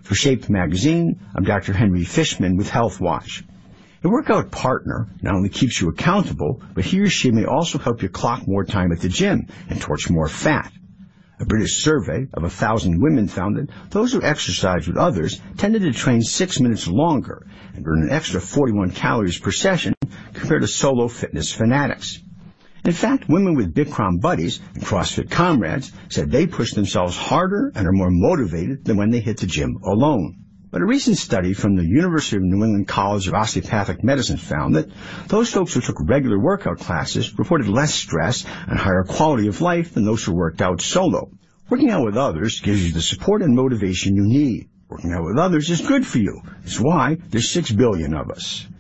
For Shape Magazine, I'm Dr. Henry Fishman with Health Watch. A workout partner not only keeps you accountable, but he or she may also help you clock more time at the gym and torch more fat. A British survey of 1,000 women found that those who exercise with others tended to train 6 minutes longer and burn an extra 41 calories per session compared to solo fitness fanatics. In fact, women with Bikram buddies and CrossFit comrades said they push themselves harder and are more motivated than when they hit the gym alone. But a recent study from the University of New England College of Osteopathic Medicine found that those folks who took regular workout classes reported less stress and higher quality of life than those who worked out solo. Working out with others gives you the support and motivation you need. Working out with others is good for you. It's why there's 6 billion of us.